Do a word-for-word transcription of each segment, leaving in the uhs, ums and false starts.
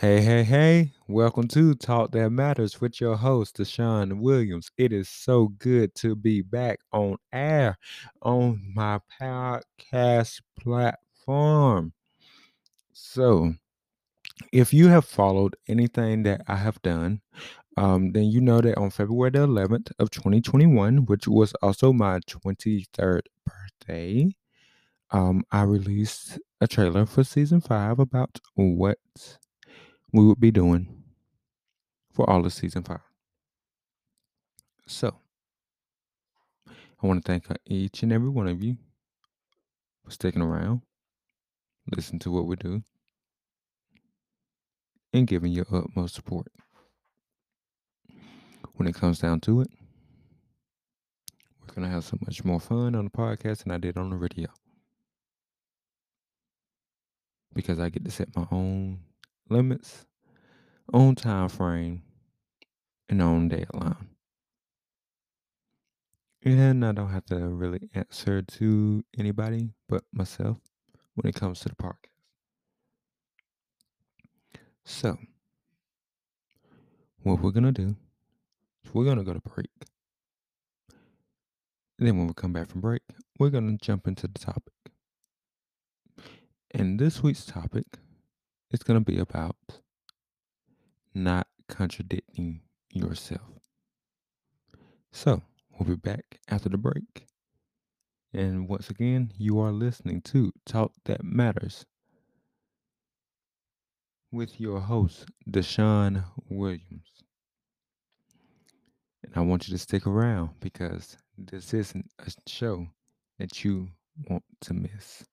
Hey, hey, hey, welcome to Talk That Matters with your host, Deshaun Williams. It is so good to be back on air on my podcast platform. So, if you have followed anything that I have done, um, then you know that on February the eleventh of twenty twenty-one, which was also my twenty-third birthday, um, I released a trailer for season five about what we would be doing for all of season five. So, I want to thank uh, each and every one of you for sticking around, listening to what we do, and giving your utmost support. When it comes down to it, we're going to have so much more fun on the podcast than I did on the radio. Because I get to set my own limits, own time frame, and own deadline. And I don't have to really answer to anybody but myself when it comes to the podcast. So, what we're going to do is we're going to go to break. And then when we come back from break, we're going to jump into the topic. And this week's topic is going to be about not contradicting yourself. So, we'll be back after the break. And once again, you are listening to Talk That Matters with your host, Deshaun Williams. And I want you to stick around because this isn't a show that you want to miss.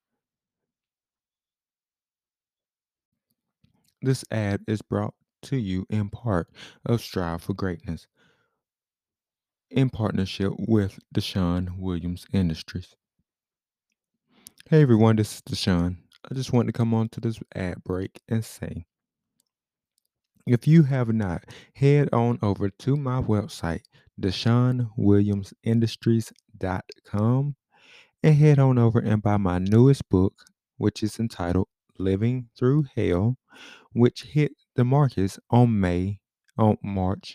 This ad is brought to you in part of Strive for Greatness in partnership with Deshaun Williams Industries. Hey everyone, this is Deshaun. I just wanted to come on to this ad break and say, if you have not, head on over to my website, deshaun williams industries dot com, and head on over and buy my newest book, which is entitled Living Through Hell, which hit the markets on May, on March,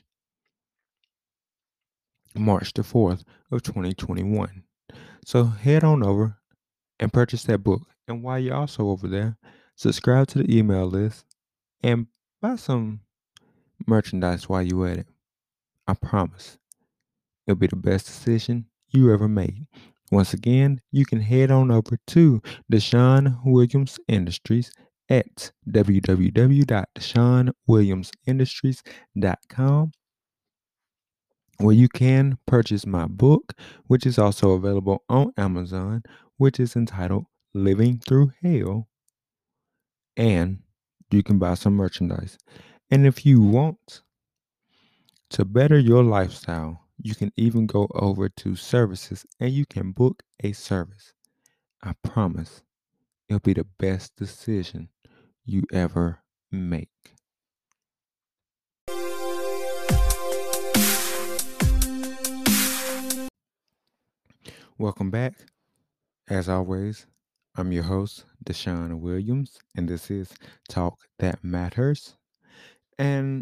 March the fourth of twenty twenty-one. So head on over and purchase that book. And while you're also over there, subscribe to the email list and buy some merchandise while you're at it. I promise it'll be the best decision you ever made. Once again, you can head on over to Deshaun Williams Industries at w w w dot deshaun williams industries dot com, where you can purchase my book, which is also available on Amazon, which is entitled Living Through Hell, and you can buy some merchandise. And if you want to better your lifestyle, you can even go over to services and you can book a service. I promise it'll be the best decision you ever make. Welcome back. As always, I'm your host, Deshaun Williams, and this is Talk That Matters. And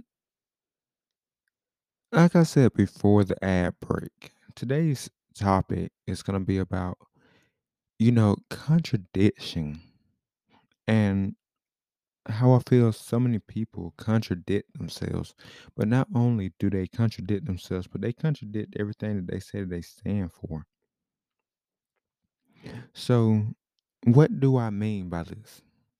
like I said before the ad break, today's topic is going to be about, you know, contradiction and how I feel so many people contradict themselves. But not only do they contradict themselves, but they contradict everything that they say they stand for. So, what do I mean by this?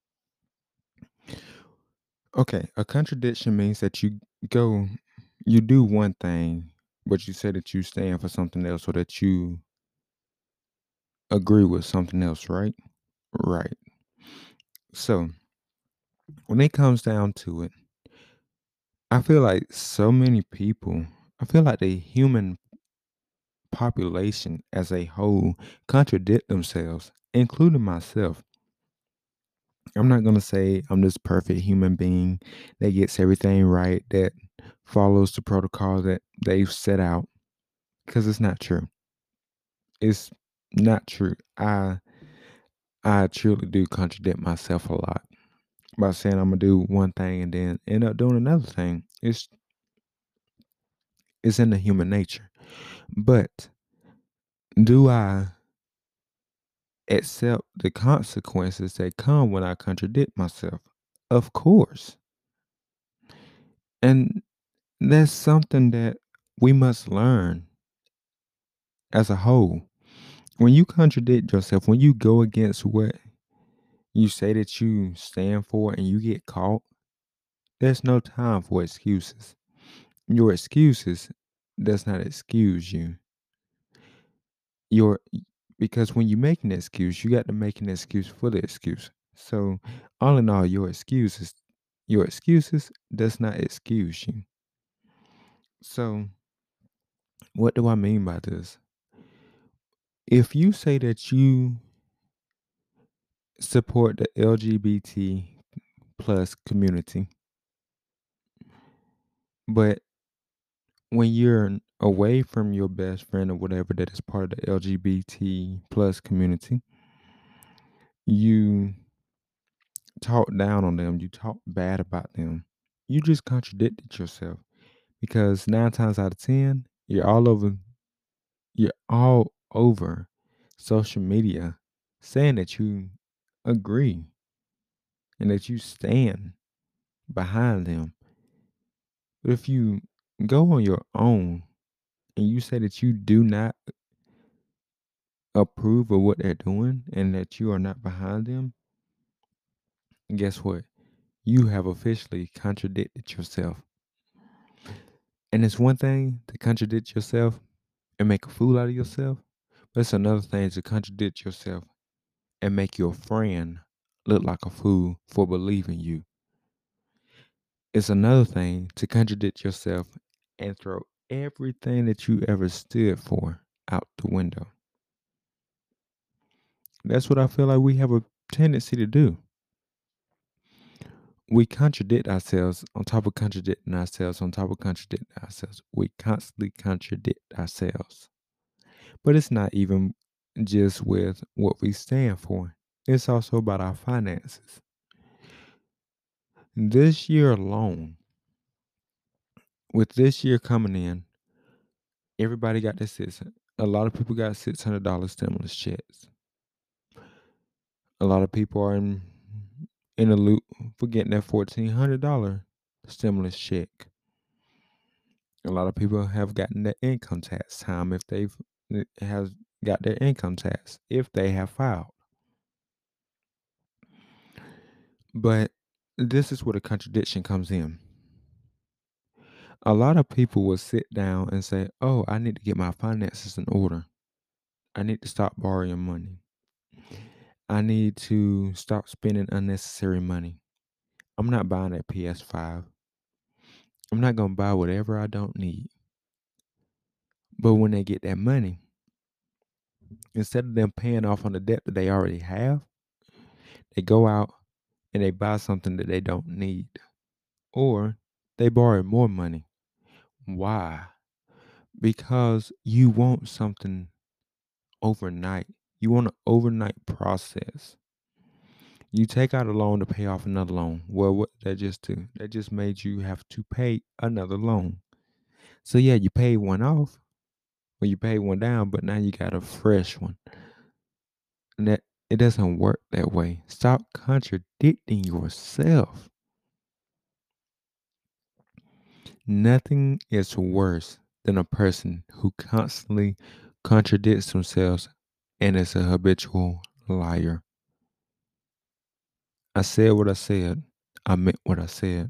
Okay, a contradiction means that you go, you do one thing, but you say that you stand for something else or that you agree with something else, right? Right. So, when it comes down to it, I feel like so many people, I feel like the human population as a whole contradict themselves, including myself. I'm not going to say I'm this perfect human being that gets everything right, that follows the protocol that they've set out, because it's not true. It's not true. I I truly do contradict myself a lot. by saying I'm gonna do one thing and then end up doing another thing. It's it's in the human nature. But do I accept the consequences that come when I contradict myself? Of course. And that's something that we must learn as a whole. When you contradict yourself, when you go against what you say that you stand for and you get caught, there's no time for excuses. Your excuses does not excuse you. Your Because when you make an excuse, you got to make an excuse for the excuse. So all in all, your excuses, your excuses does not excuse you. So what do I mean by this? If you say that you support the L G B T plus community, but when you're away from your best friend or whatever that is part of the L G B T plus community, you talk down on them, you talk bad about them, you just contradicted yourself because nine times out of ten, you're all over, you're all over social media saying that you agree and that you stand behind them. But if you go on your own and you say that you do not approve of what they're doing and that you are not behind them, guess what? You have officially contradicted yourself. And it's one thing to contradict yourself and make a fool out of yourself, but it's another thing to contradict yourself and make your friend look like a fool for believing you. It's another thing to contradict yourself and throw everything that you ever stood for out the window. That's what I feel like we have a tendency to do. We contradict ourselves on top of contradicting ourselves on top of contradicting ourselves. We constantly contradict ourselves. But it's not even just with what we stand for. It's also about our finances. This year alone, with this year coming in, everybody got their six. A lot of people got six hundred dollars stimulus checks. A lot of people are in in the loop for getting that fourteen hundred dollar stimulus check. A lot of people have gotten their income tax time if they've uh, has got their income tax if they have filed. But this is where the contradiction comes in. A lot of people will sit down and say, "Oh, I need to get my finances in order. I need to stop borrowing money. I need to stop spending unnecessary money. I'm not buying that P S five. I'm not going to buy whatever I don't need." But when they get that money, instead of them paying off on the debt that they already have, they go out and they buy something that they don't need. Or they borrow more money. Why? Because you want something overnight. You want an overnight process. You take out a loan to pay off another loan. Well, what did that just do? That just made you have to pay another loan. So yeah, you paid one off, or you paid one down, but now you got a fresh one. And that it doesn't work that way. Stop contradicting yourself. Nothing is worse than a person who constantly contradicts themselves and is a habitual liar. I said what I said. I meant what I said.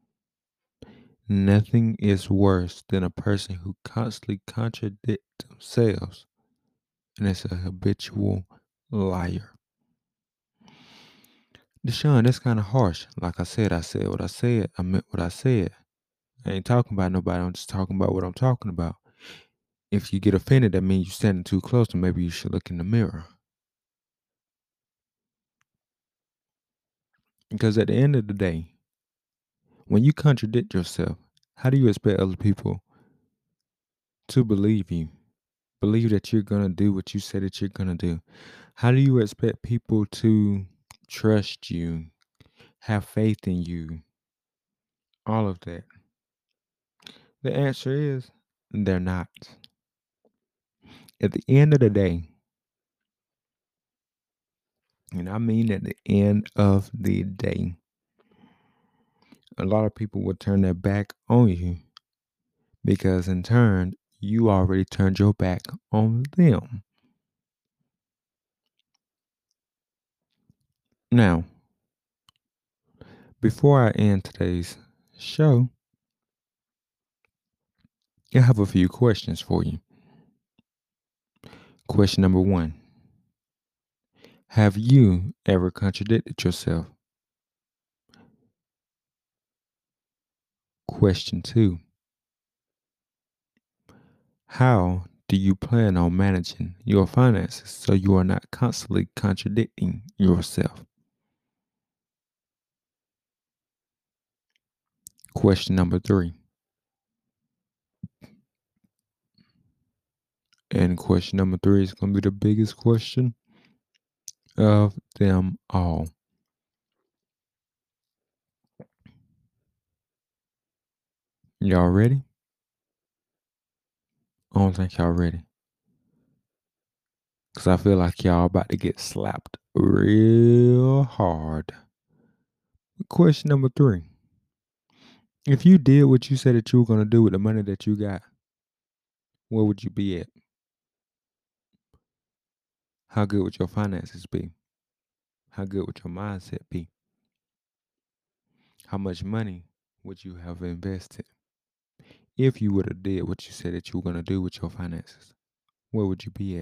Nothing is worse than a person who constantly contradicts themselves and is a habitual liar. Deshaun, that's kind of harsh. Like I said, I said what I said. I meant what I said. I ain't talking about nobody. I'm just talking about what I'm talking about. If you get offended, that means you're standing too close, and maybe you should look in the mirror. Because at the end of the day, when you contradict yourself, how do you expect other people to believe you? Believe that you're going to do what you said that you're going to do? How do you expect people to trust you? have faith in you, all of that? The answer is they're not. At the end of the day, and I mean at the end of the day, a lot of people will turn their back on you because in turn, you already turned your back on them. Now, before I end today's show, I have a few questions for you. Question number one: have you ever contradicted yourself? Question two: how do you plan on managing your finances so you are not constantly contradicting yourself? Question number three. And question number three is going to be the biggest question of them all. Y'all ready? I don't think y'all ready. Because I feel like y'all about to get slapped real hard. Question number three. If you did what you said that you were going to do with the money that you got, where would you be at? How good would your finances be? How good would your mindset be? How much money would you have invested? If you would have did what you said that you were going to do with your finances, where would you be at?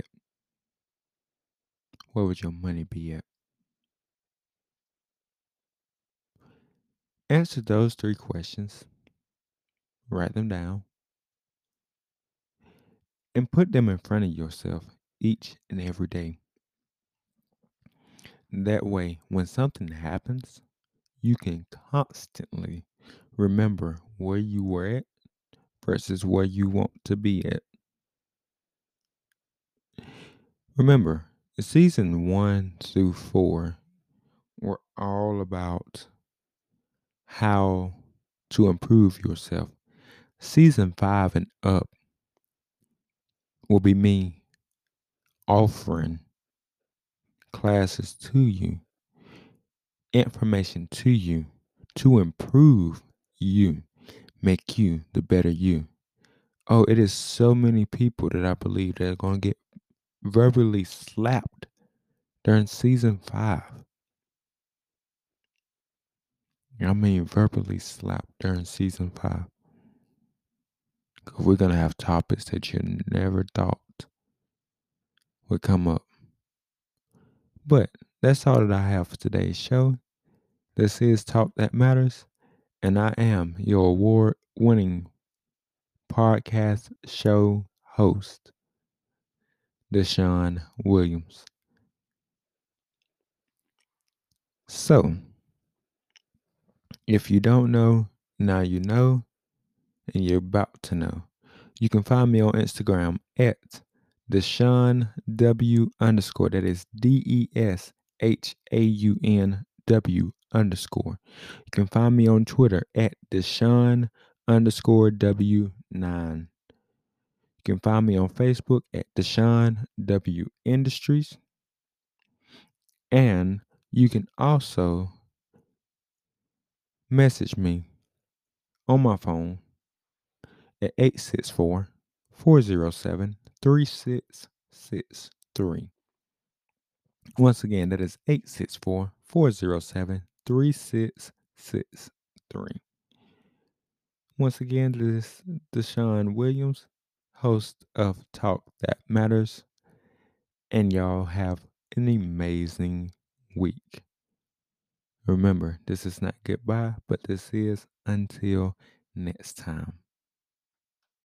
Where would your money be at? Answer those three questions, write them down, and put them in front of yourself each and every day. That way, when something happens, you can constantly remember where you were at versus where you want to be at. Remember, season one through four were all about how to improve yourself. Season five and up will be me offering classes to you, information to you to improve you, make you the better you. Oh, it is so many people that I believe that are going to get verbally slapped during season five. I mean, verbally slapped during season five. We're going to have topics that you never thought would come up. But that's all that I have for today's show. This is Talk That Matters, and I am your award winning podcast show host, Deshaun Williams. So, if you don't know, now you know, and you're about to know. You can find me on Instagram at Deshaun W underscore. That is D E S H A U N W underscore. You can find me on Twitter at Deshaun underscore W nine. You can find me on Facebook at Deshaun W Industries. And you can also message me on my phone at eight six four, four oh seven, three six six three. Once again, that is eight six four, four oh seven, three six six three. Once again, this is Deshaun Williams, host of Talk That Matters, and y'all have an amazing week. Remember, this is not goodbye, but this is until next time.